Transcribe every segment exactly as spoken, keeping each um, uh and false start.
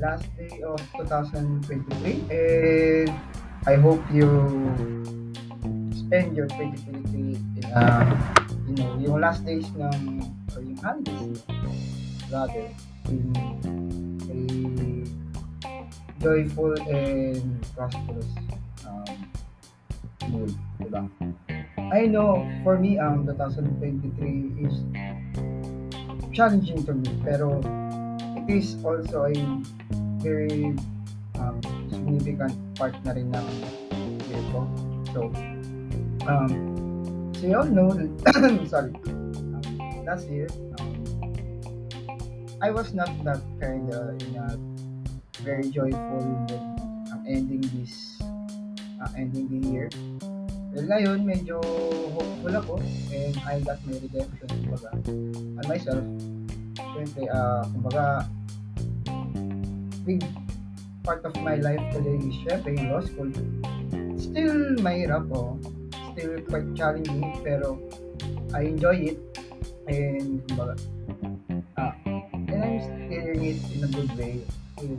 last day of twenty twenty-three, and I hope you spend your twenty twenty-three in uh, you know, yung last days ng or yung holidays rather in a joyful and prosperous um, mood, diba? I know for me um twenty twenty-three is challenging to me, pero it is also a very um, significant part na rin ng year ko. So, um, so you all know, sorry, um, last year, um, I was not that kind of in a very joyful mood um, ending this, uh, ending the year. Well, ngayon, medyo hopeful ako and I got my redemption, kumbaga, on myself. Siyempre, uh, kumbaga, big part of my life today is syempre yung law school. Still mahirap, oh. Still quite challenging, pero I enjoy it. And, kumbaga, ah, and I'm steering it in a good way. In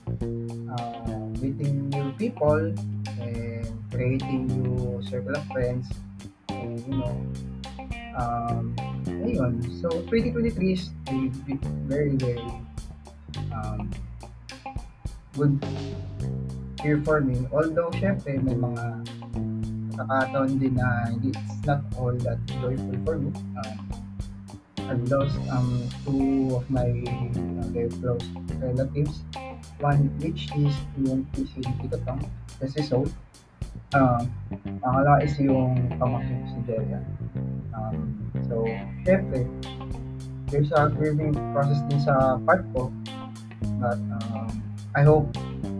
uh, meeting new people and creating new circle of friends. And, you know, um, ayun. So, twenty twenty-three is a big- very, very um, good year for me. Although, syempre, may mga pagkakataon din na hindi, it's not all that joyful for me. Um, I've lost um, two of my uh, very close relatives. One which is yung is yung tito Tong, kasi so, um, pangalawa is yung pamangkin ko si Jeria. Um, so, syempre, there's a grieving process din sa part ko, but um, I hope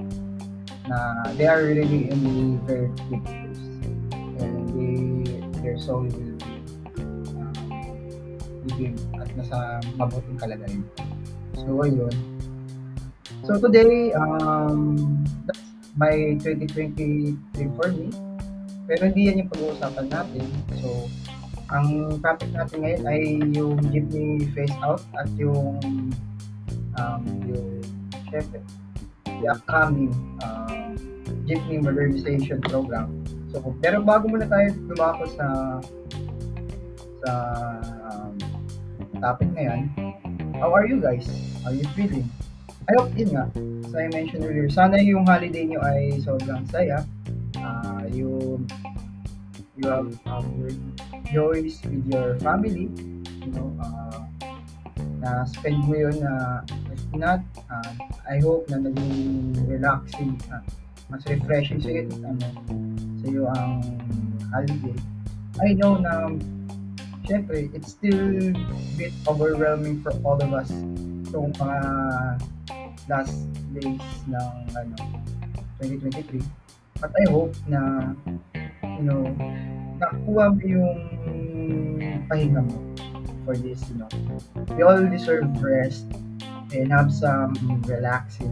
na they are really in the very good place and they, their soul will be um, living at nasa mabuting kalagayan. So, ayun. So, today, um, that's my twenty twenty-three for me. Pero hindi yan yung pag-uusapan natin. So, ang topic natin ngayon ay yung jeepney phase out at yung um, yung syempre, the upcoming um, jeepney modernization program. So, pero bago muna tayo lumako sa sa um, topic na yan, how are you guys? How are you feeling? I hope yun nga, as I mentioned earlier, sana yung holiday nyo ay sobrang saya. Uh, you, you have um, your joys with your family, you know, uh, na spend mo yun na uh, if not, uh, I hope na naging relaxing, uh, mas refreshing sa iyo, ano, sa iyo ang holiday. I know na syempre, it's still a bit overwhelming for all of us itong mga last days ng ano, twenty twenty-three. But I hope na, you know, nakuha mo yung pahinga mo for this, you know. We all deserve rest and have some relaxing.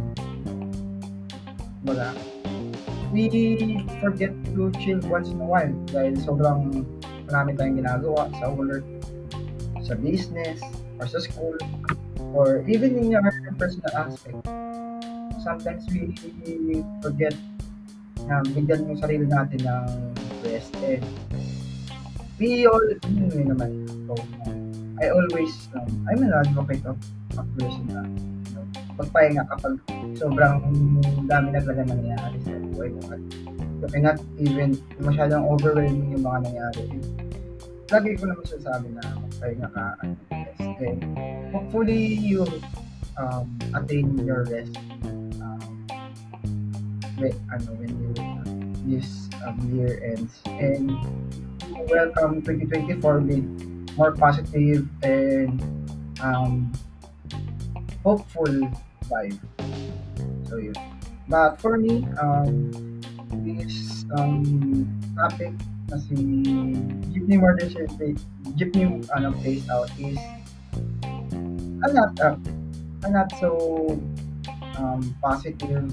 Wala. We forget to chill once in a while dahil sobrang marami tayong ginagawa sa work, sa business, or sa school, or even in our personal aspect. Sometimes we forget na bigyan yung sarili natin ng rest and we all, yun yun naman. So, I always, um, I'm an advocate of a person na, you know, magpahinga kapag sobrang dami na talaga nangyayari sa buhay mo at you cannot even masyadong overwhelming yung mga nangyayari. Lagi ko naman sinasabi na magpahinga ka at rest. And hopefully you um, attain your rest um, when, ano, when you uh, this um, year ends. And welcome twenty twenty-four with more positive and um, hopeful vibe. So yun. But for me, um, this um, topic na si jeepney modernization, jeepney ano, phase out is a not, uh, a not so um, positive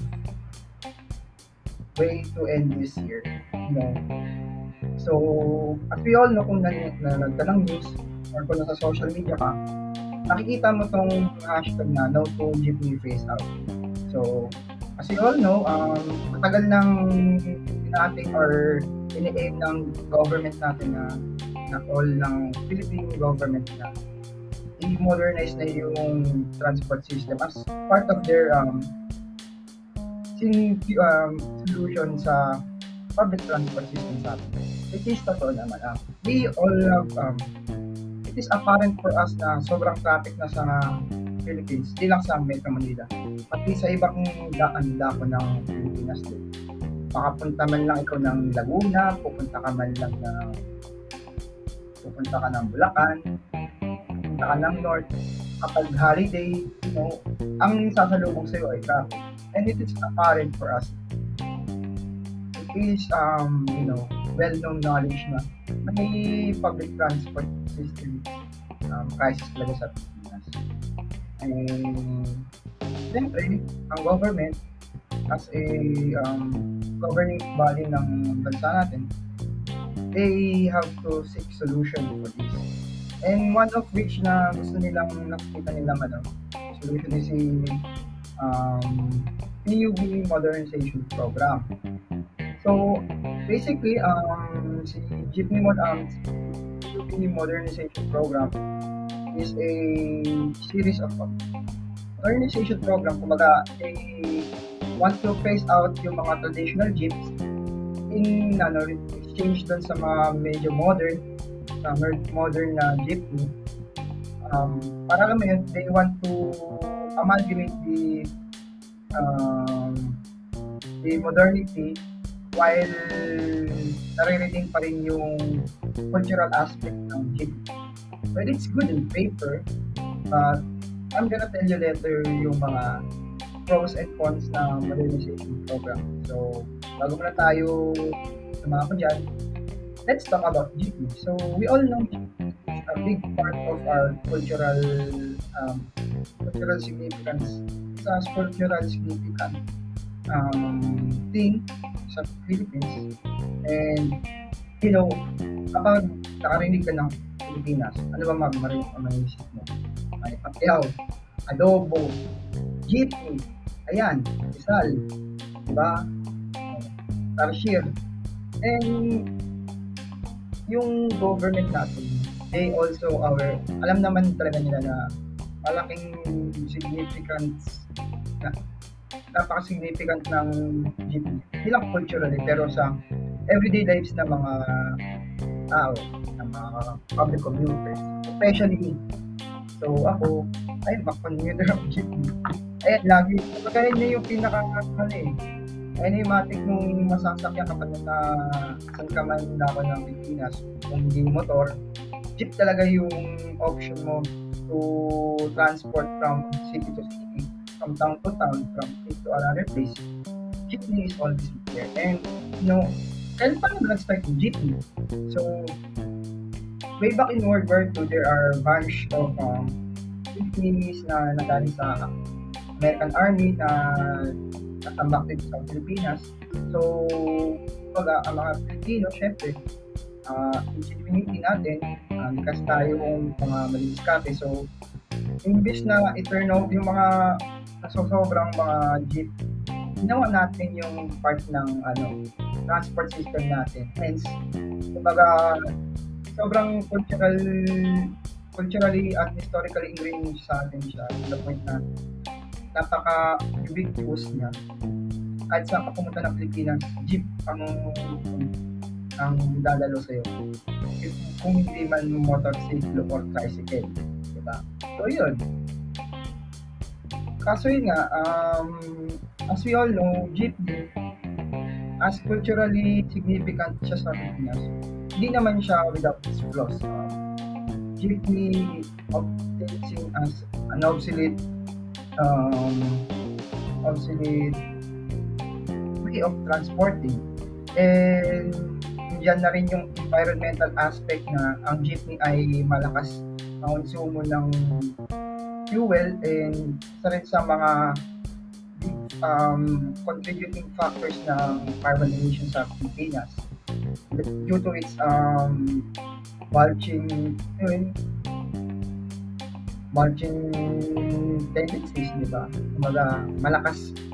way to end this year. You know? So, as we all know, kung nan- nanonood ka ng news or kung nasa social media ka, nakikita mo tong hashtag na no to jeepney phase out. So, as you all know, um, matagal nang inating or ini-aim ng government natin na na all ng Philippine government na i-modernize na yung transport system as part of their um, sin, um, solution sa public transport system sa atin. It is totoo naman. Uh, we all have, um, it is apparent for us na sobrang traffic na sa Philippines, di lang sa Metro Manila, pati sa ibang daan dako ng Pilipinas din. Makapunta man lang ikaw ng Laguna, pupunta ka man lang ng pupunta ka ng Bulacan, pupunta ka ng North, kapag holiday, you know, ang sasalubong sa'yo ay traffic. And it is apparent for us. It is, um, you know, well-known knowledge na may public transport system um, crisis talaga sa Pilipinas. And siyempre, ang government as a um, governing body ng bansa natin, they have to seek solution for this. And one of which na gusto nilang nakikita nilang ano, solution is si um, P U B modernization program. So basically, um, si Jeepney Mod um, P U B modernization program is a series of modernization program. Kumbaga, they want to phase out yung mga traditional jeeps in ano, exchange dun sa mga medyo modern uh, modern na uh, jeepney. Um, para lang yun, they want to amalgamate the um, the modernity while naririnig pa rin yung cultural aspect ng jeepney. Well, it's good in paper, but I'm gonna tell you later yung mga pros and cons ng modernization program. So, bago muna tayo sumama ko dyan, let's talk about jeepney. So, we all know jeepney is a big part of our cultural um, cultural significance. It's a cultural significant um, thing sa Philippines. And, you know, kapag nakarinig ka ng Pilipinas, ano ba magmarin ang maisip mo? May pakyaw, adobo, jeepney, ayan, Rizal, diba? Tarsier. And yung government natin, they also our, alam naman talaga nila na malaking significance, na, napaka-significant ng jeepney. Hindi lang culturally, pero sa everyday lives ng mga tao, ng mga public commuters, especially me. So ako, ay, back-commuter of jeepney. Ayan, lagi, kaya niya yung pinaka, ano eh, enigmatic nung masasakyan kapag na saan ka man dako ng Pilipinas, kung hindi motor, jeep talaga yung option mo to transport from city to city, from town to town, from place to another place. Jeepney is always there. And, you know, kailan pa naman nag-start yung jeepney? So, way back in World War Two, there are a bunch of um, jeepneys na nagaling sa American Army na natambak dito sa Pilipinas. So, baga, ang mga Pilipino, syempre, uh, ingenuity natin, uh, likas tayong mga malidiskate. So, imbis na i-turn out yung mga nasosobrang mga jeep, ginawa natin yung part ng ano, transport system natin. Hence, kumbaga, sobrang cultural, culturally at historically ingrained sa atin siya to the point na napaka-ubiquitous niya. Kahit saan ka pumunta ng Pilipinas, jeep ang ang dadalo sa'yo. If, kung hindi man motorcycle or tricycle. Diba? So, yun. Kaso yun nga, um, as we all know, jeepney, as culturally significant siya sa Pilipinas, hindi naman siya without its flaws. Um, jeepney often seen as an obsolete um, obsolete way of transporting. And diyan na rin yung environmental aspect na ang jeepney ay malakas ang konsumo ng fuel and isa rin sa mga big um, contributing factors ng carbon emissions sa Pilipinas due to its um, mulching yun, mulching tendencies, di ba? Kumbaga, malakas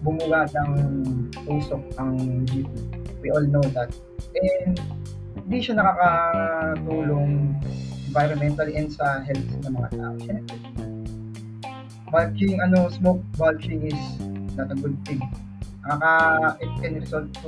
bumuga ng usok ang jeepney. We all know that. And hindi siya nakakatulong environmentally and sa health ng mga tao. Siyempre, bulking, ano, smoke bulking is not a good thing. Nakaka, it can result to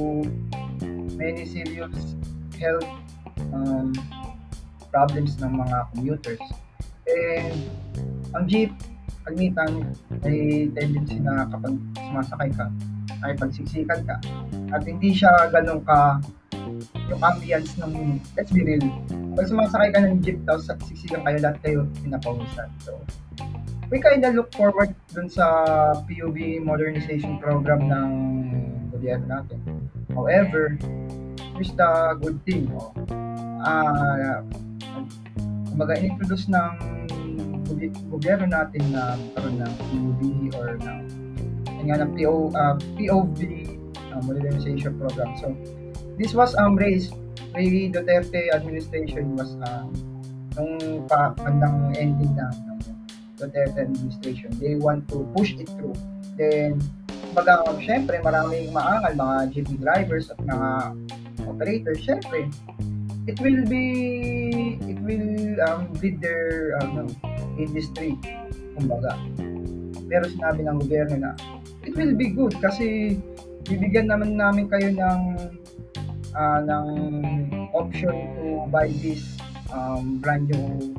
many serious health um, problems ng mga commuters. And ang jeep, kalimitan, may tendency na kapag sumasakay ka, ay pagsiksikan ka, at hindi siya ganun ka yung ambience ng, let's be real, pag sumasakay ka ng jeep tapos siksikan kayo, lahat kayo pinapawisan. So, we kinda look forward dun sa P U B modernization program ng gobyerno natin. However, here's the good thing, oh. Ah, kumbaga in-introduce ng goby- gobyerno natin na magkaroon ng P U B or ng yun nga ng P O uh, P O V uh, modernization program. So this was um raised by Duterte administration was um nung pa bandang ending na ng Duterte administration. They want to push it through. Then kumbaga syempre maraming maangal mga jeepney drivers at mga operators, syempre it will be it will um, lead their um, industry, kumbaga. Pero sinabi ng gobyerno na it will be good kasi bibigyan naman namin kayo ng uh, ng option to buy this um, brand new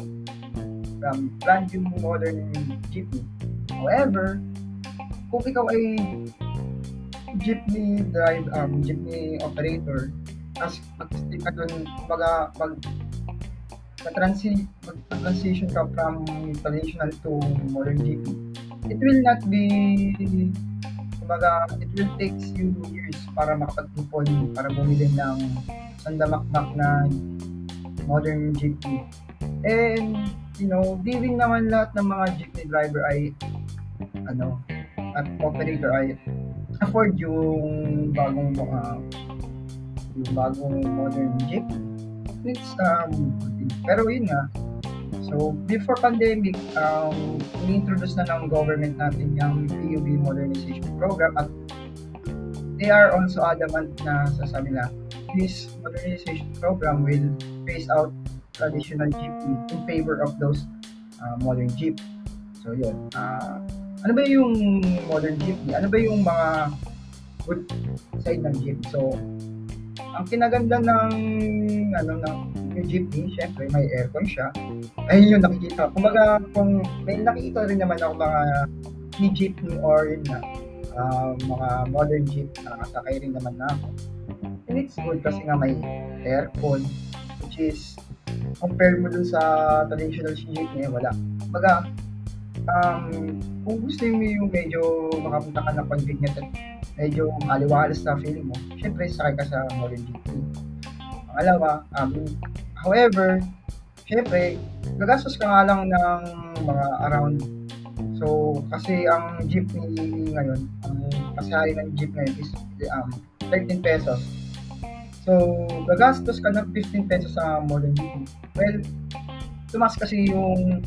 um, brand new modern jeepney. However, kung ikaw ay jeepney drive um, jeepney operator, as mag-stick ka dun, baga, mag transi mag-transition ka from traditional to modern jeepney, it will not be, kumbaga, it will take you years para makapag-ipon, para bumili ng sandamakmak na modern jeepney. And, you know, di rin naman lahat ng mga jeepney driver ay, ano, at operator ay afford yung bagong uh, yung bagong modern jeep. It's um pero yun nga, so before pandemic um ini-introduce na ng government natin yung P U B modernization program, at they are also adamant na sasabi na this modernization program will phase out traditional jeepney in favor of those uh, modern jeep. So yun, uh, ano ba yung modern jeepney? Ano ba yung mga good side ng jeep? So ang kinaganda ng ano ng yung jeepney, syempre may aircon siya. Ayun yung nakikita. Kumbaga kung may nakikita rin naman ako mga e-jeepney or yun na uh, mga modern jeep na nakasakay rin naman na ako. And it's good kasi nga may aircon, which is compare mo dun sa traditional jeepney, wala. Kumbaga um, kung gusto mo yung medyo makapunta ka ng convenient at medyo maliwalas na feeling mo, syempre sakay ka sa modern jeepney. Pangalawa, um, however, syempre, gagastos ka nga lang ng mga around, so, kasi ang jeepney ngayon, ang pasahe ng jeep ngayon is um, thirteen pesos. So, gagastos ka ng fifteen pesos sa modern jeepney. Well, tumas kasi yung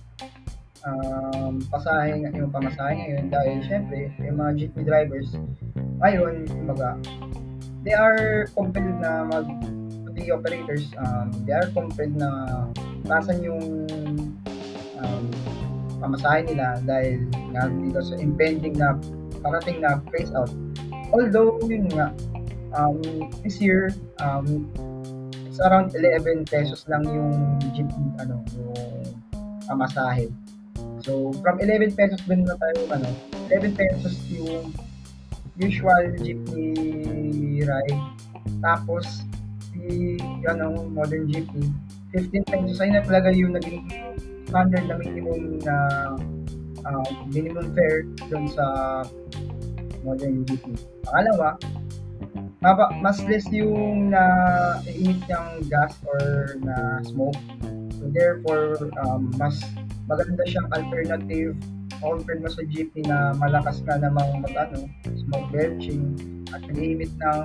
um, pasahe, yung pamasahe ngayon dahil syempre, yung mga jeepney drivers, ngayon, kumbaga, they are compelled na mag, the operators, um, they are compelled na pasan yung um, pamasahe nila dahil nga dito sa impending na parating na phase out. Although, yun nga, um, this year, um, it's around eleven pesos lang yung jeep, ano, yung pamasahe. So, from eleven pesos din na tayo, ano, eleven pesos yung usual jeepney ride. Tapos, si, ano, modern jeepney, fifteen pesos ay na talaga yung naging standard na minimum na uh, minimum fare dun sa modern jeepney. Pangalawa, maba, mas less yung na emit ng gas or na smoke. So, therefore, um, mas maganda siyang alternative compared mo sa jeepney na malakas ka namang mag ano, smoke belching at nag-emit ng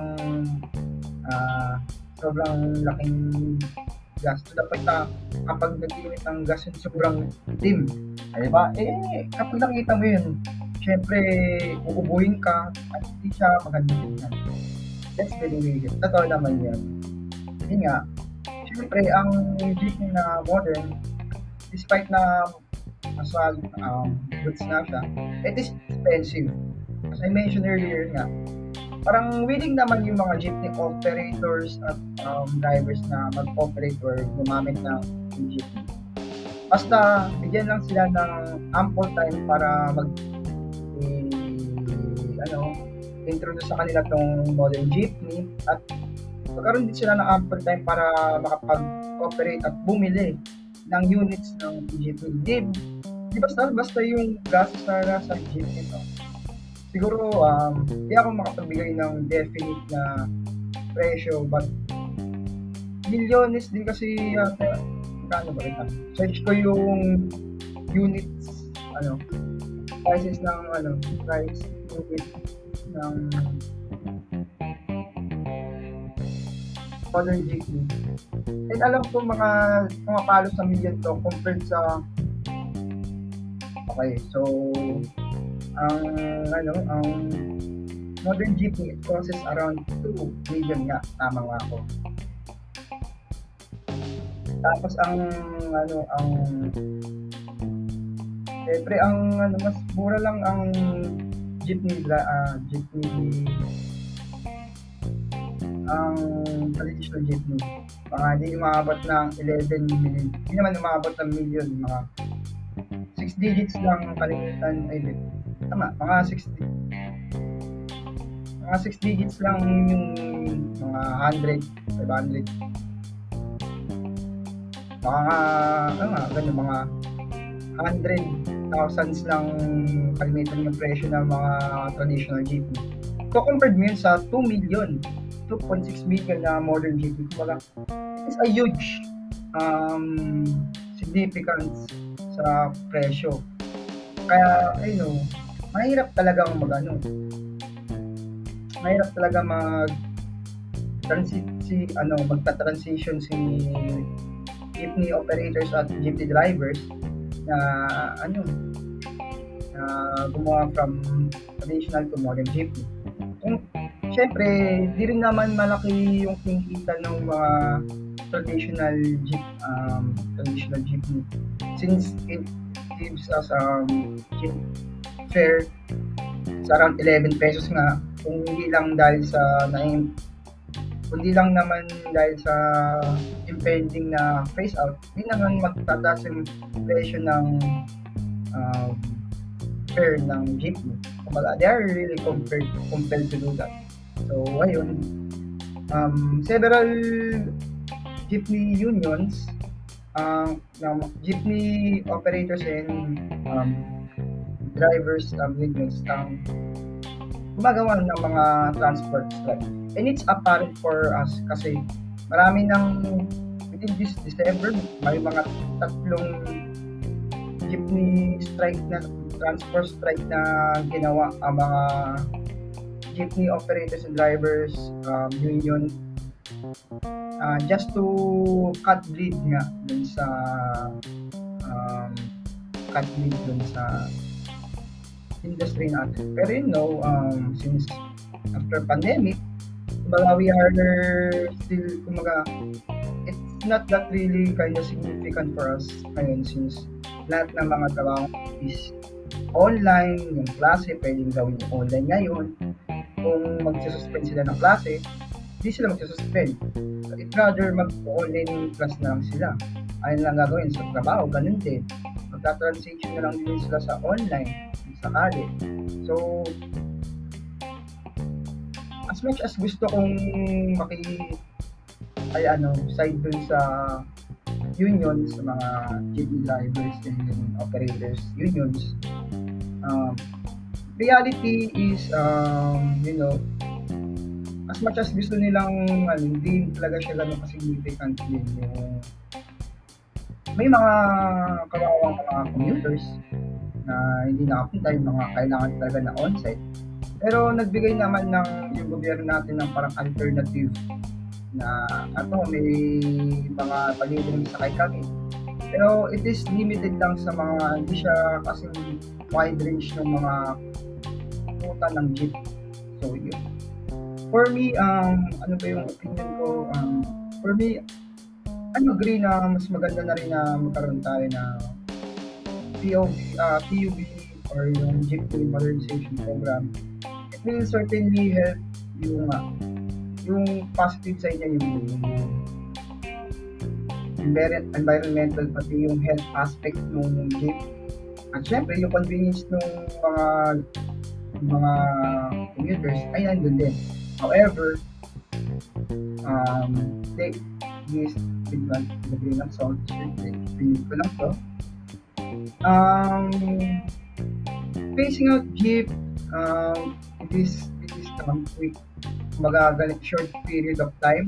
uh, sobrang laking gas. So, dapat na kapag nag-emit ng gas yun sobrang dim. Ay ba? Eh, kapag nakita mo yun, siyempre uubuhin ka at hindi siya magandang tignan. That's the reason. Totoo naman yun. Yun nga, siyempre ang jeepney na modern, despite na maswag um, goods na siya, it is expensive. As I mentioned earlier nga, parang willing naman yung mga jeepney operators at um, drivers na mag-operate or gumamit ng jeepney. Basta bigyan lang sila ng ample time para mag eh, ano, introduce sa kanila tong modern jeepney at magkaroon din sila ng ample time para makapag-operate at bumili ng units ng jeepney. Di, di basta, basta yung gastos na sa jeepney to. Siguro, um, di ako makapagbigay ng definite na presyo, but milyones din kasi yata, kano ba rin? Search ko yung units, ano, prices ng, ano, price unit ng modern jeepney. And alam ko mga mga palo sa milyon to compared sa okay, so ang ano, ang modern jeepney it costs around two million nga, tama nga ako. Tapos ang ano, ang siyempre ang ano, mas mura lang ang jeepney uh, jeepney ang traditional jeepney. Mga hindi umabot ng eleven million. Hindi naman umabot ng million. Mga six digits lang kalimitan. Ay, tama. Mga six mga six digits lang yung mga one hundred, five hundred. Mga, ano nga, ganun, mga hundred thousands lang kalimitan yung presyo ng mga traditional jeepney. So, compared mo yun sa two million, two point six million na modern jeepney, kumbaga, it is a huge um, significance sa presyo. Kaya, you know, mahirap talagang mag, ano, mahirap talaga mag transi si ano magta-transition si jeepney operators at jeepney drivers na ano na gumawa from traditional to modern jeepney. Kung syempre, di rin naman malaki yung kinikita ng mga traditional jeep um, traditional jeepney since it gives us um jeep fare sa around eleven pesos nga, kung hindi lang dahil sa naim kundi lang naman dahil sa impending na phase out, hindi naman magtataas yung presyo ng um, fare ng jeepney. Kumbaga, they are really compared, compelled to do that. So, ayun, um, several jeepney unions, uh, jeepney operators and um, drivers um, unions ang gumagawa ng mga transport strike. And it's apparent for us kasi marami ng within this December, may mga tatlong jeepney strike na transport strike na ginawa ang mga jeepney operators and drivers um, union uh, just to cut bleed nga dun sa um, cut bleed dun sa industry natin. Pero you know, um, since after pandemic, kumbaga we are still, kumbaga, it's not that really kind of significant for us ngayon since lahat ng mga trabaho is online, yung klase, pwedeng gawin online ngayon. Kung magsususpend sila ng klase, hindi sila magsususpend. So, it rather mag-online class na lang sila. Ayun lang gagawin sa trabaho, ganun din. Magta-transition na lang din sila sa online, sakali. So, as much as gusto kong maki ay ano, side dun sa unions, sa mga jeepney drivers and operators unions, um, reality is, um, you know, as much as gusto nilang, ano, hindi talaga siya gano'n ka-significant din yung may mga kawawang mga commuters na hindi nakapunta, yung mga kailangan talaga na on-site. Pero nagbigay naman ng yung gobyerno natin ng parang alternative na ano, may mga palibreng sakay kami. Pero it is limited lang sa mga, hindi siya kasi wide range ng mga ruta ng jeep. So, yun. For me, um, ano ba yung opinion ko? Um, for me, I agree na mas maganda na rin na magkaroon tayo na P O V, uh, P U V or yung jeepney modernization program. It will certainly help yung uh, yung positive side niya yung envir- environmental pati yung health aspect ng jeep. At syempre, yung convenience ng mga mga commuters ay nandun din. However, um, take this with a with a grain of salt. Syempre, pinili ko lang to. Um, phasing out jeep, um, it is it is um, quick, kumbaga ganit short period of time.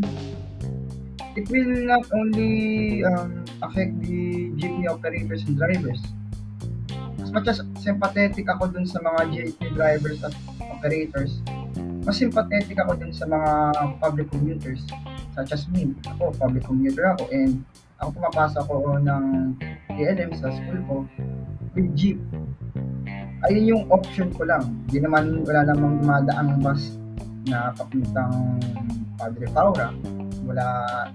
It will not only um, affect the jeepney operators and drivers. As much as sympathetic ako dun sa mga jeepney drivers at operators, mas sympathetic ako dun sa mga public commuters such as me. Ako, public commuter ako and ako pumapasok ko ng T L M sa school ko with jeep. Ayun yung option ko lang. Hindi naman, wala namang dumadaang bus na papuntang Padre Paura. Wala,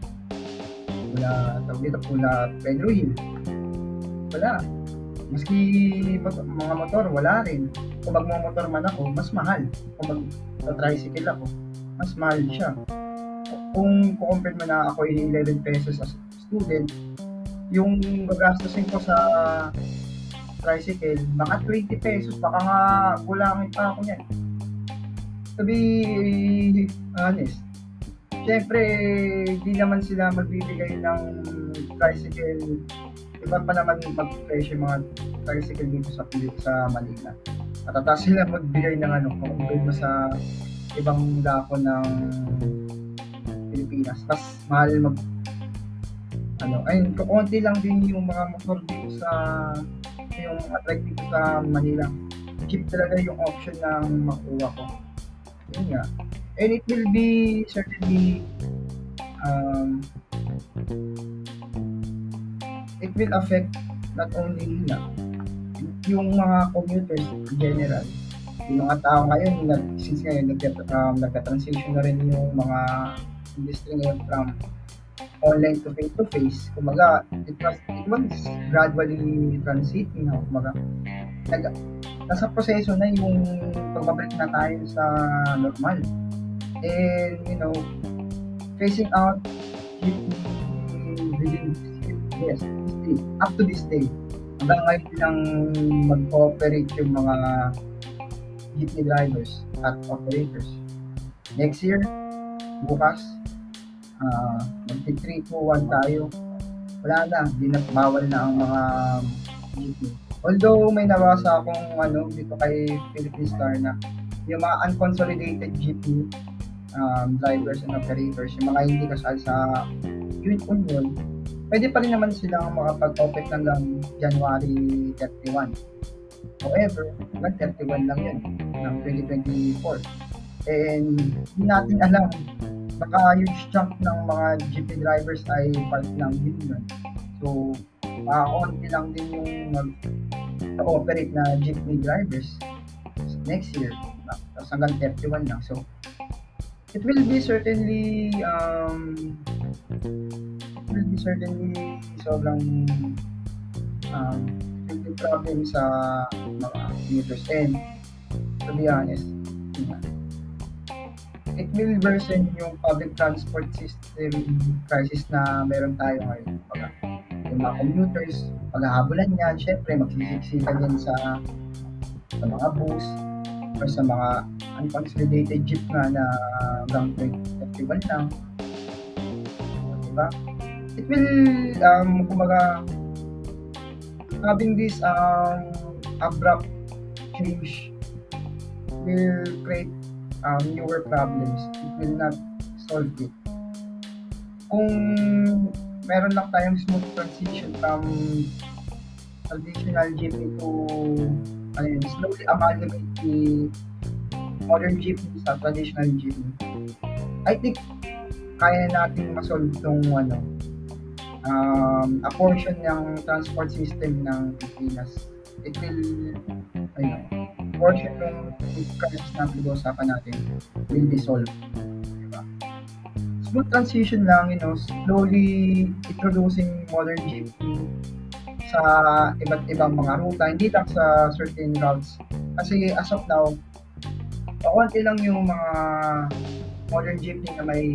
wala, tawag dito, wala Pedro Hill. Wala. Maski mot- mga motor, wala rin. Kung magmamotor man ako, mas mahal. Kung mag-tricycle ako, mas mahal siya. Kung kukumpare mo na ako ay eleven pesos as student, yung gagastusin ko sa tricycle, baka twenty pesos, baka nga kulangin pa ako niyan. To be honest, syempre, di naman sila magbibigay ng tricycle. Iba pa naman mag-presyo yung mga tricycle dito sa sa Manila. Matataas sila magbigay ng ano, kung compare mo sa ibang dako ng Pilipinas. Mas mahal mag ano, ayun, kukunti lang din yung mga motor dito sa yung attract dito sa Manila. Cheap talaga yung option na makuha ko. Yun nga. And it will be certainly um, it will affect not only na yung mga commuters in general. Yung mga tao ngayon, nag, since ngayon nag, um, nagka-transition na rin yung mga industry ngayon from online to face to face. Kumaga, it was it was gradually transiting na kumaga. Nag, nasa proseso na yung pagbabalik na tayo sa normal. And you know, phasing out within yes, this day, up to this day. Hanggang ngayon lang mag-cooperate yung mga jeepney drivers at operators. Next year, bukas, uh, mag three two one tayo. Wala na, di na bawal na ang mga jeepney. Although may nabasa akong ano dito kay Philippine Star na yung mga unconsolidated jeepney um, drivers and operators, yung mga hindi kasal sa union, pwede pa rin naman silang makapag-operate hanggang January thirty-one. However, hanggang thirty-one lang yun ng twenty twenty-four. And hindi natin alam, baka huge chunk ng mga jeepney drivers ay part ng union. So, makakonti lang din yung mag-operate na jeepney drivers next year. Tapos hanggang thirty-one lang. So, it will be certainly um, it will be certainly sobrang um, will be problem sa mga commuters. And to be honest, it will worsen yung public transport system crisis na meron tayo ngayon. Pag, yung mga commuters, paghahabulan yan, syempre magsisiksikan yan sa sa mga bus or sa mga unconsolidated jeep na na hanggang twenty thirty-one lang. Diba? It will, um, kumaga, having this um, abrupt change will create um, newer problems. It will not solve it. Kung meron lang tayong smooth transition from traditional jeepney to ano yun, slowly amalgamate the modern jeepney sa traditional jeepney, I think kaya nating masolve itong ano, um, a portion ng transport system ng Pilipinas. It will ano, portion ng crisis na pinag-uusapan natin will be solved. Diba? Smooth transition lang, you know, slowly introducing modern jeepney sa iba't ibang mga ruta, hindi lang sa certain routes. Kasi as of now, kaunti lang yung mga modern jeepney na may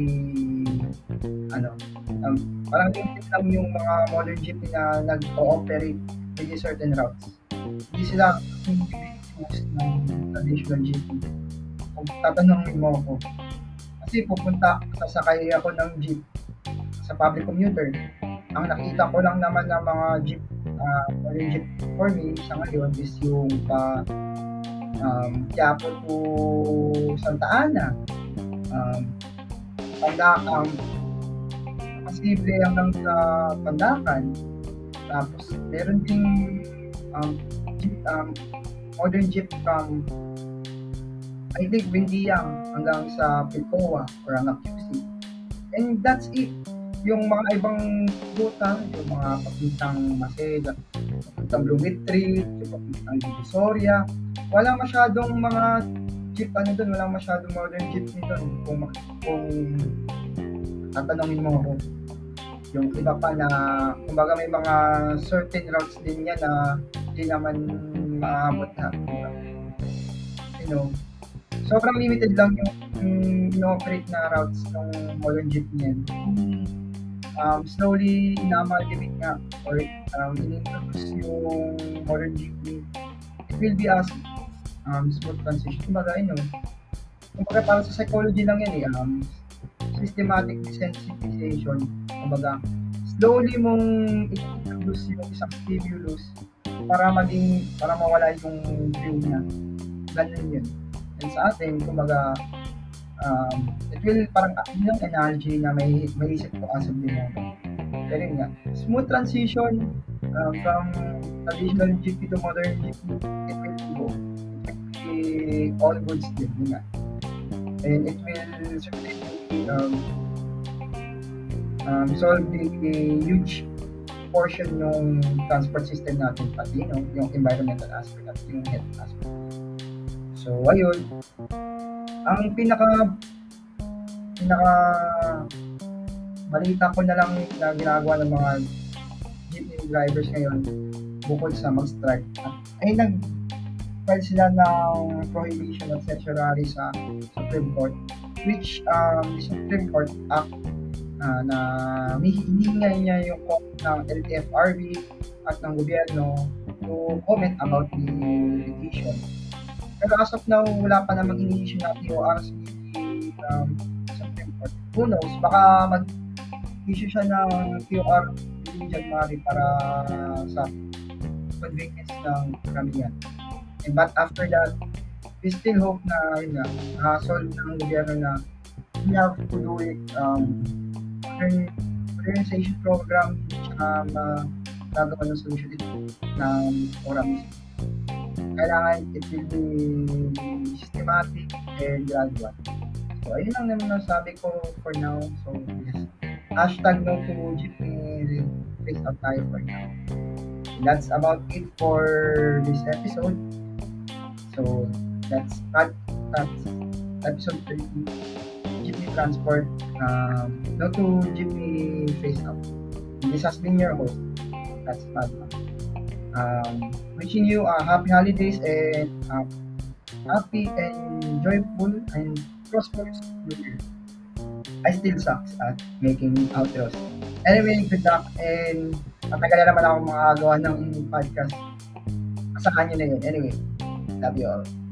ano, um, parang limited lang yung mga modern jeepney na nag-ooperate with certain routes. Hindi sila hindi choose ng traditional jeepney. Kung tatanungin mo ako, kasi pupunta, sasakay ako ng jeep sa public commuter. Ang nakita ko lang naman ng mga jeep, uh, modern jeep for me sa ngayon is yung pa um, Quiapo to Santa Ana. Um, Panda, um, posible hanggang sa Pandakan. Tapos, meron ding um, jeep, um, modern jeep from I think Bindiang hanggang sa Pilcoa or hanggang Q C. And that's it. Yung mga ibang ruta, yung mga papuntang Maceda, papuntang Lumitri, yung papuntang Divisoria, wala masyadong mga jeep ano doon, wala masyadong modern jeep nito kung kung tatanungin mo ako. Yung iba pa na, kumbaga may mga certain routes din yan na hindi naman maabot na. Diba? You know, sobrang limited lang yung, yung ino-operate na routes ng modern jeep niyan. Um, slowly inamalgamate nga or um, in-introduce yung modern jeepney. It will be as um, smooth transition. Kumbaga, you know, kumbaga para sa psychology lang yan eh, um, systematic desensitization. Kumbaga, slowly mong i-introduce yung isang stimulus para maging, para mawala yung view niya. Ganun yun. And sa atin, kumbaga, um, it will parang yung analogy na may may isip ko as of the moment. Pero yun nga, smooth transition um, from traditional jeepney to modern jeepney, it will go. It will be all goods din, yun nga. And it will certainly um, um, solve the huge portion ng transport system natin, pati you know, yung environmental aspect at yung health aspect. So, ayun. Ang pinaka pinaka balita ko na lang na ginagawa ng mga jeepney drivers ngayon bukod sa mag-strike ay nag-file sila ng prohibition of certiorari sa Supreme Court, which um, the Supreme Court Act uh, na hinihinga niya yung comment ng L T F R B at ng gobyerno to comment about the litigation. Pero as of now, wala pa namang ini-issue na T O R sa um, Supreme Court. Who knows, baka mag-issue siya ng T O R in January para sa convenience ng karamihan. And but after that, we still hope na yun nga, na-solve ng gobyerno na we have to do it um, modernization program tsaka uh, gagawa ng solution ito ng oras. Kailangan it will be systematic and gradual. So, ayun lang naman ang sabi ko for now. So, yes. Hashtag no to jeepney face out tayo for now. That's about it for this episode. So, that's that, that's episode thirty. Jeepney transport. Um, no to jeepney face out. This has been your host. That's Padma. Um, wishing you a uh, happy holidays and uh, happy and joyful and prosperous New Year. I still sucks at making outros. Anyway, good luck and matagal na naman ako makagawa ng podcast. Sa kanya na yun. Anyway, love you all.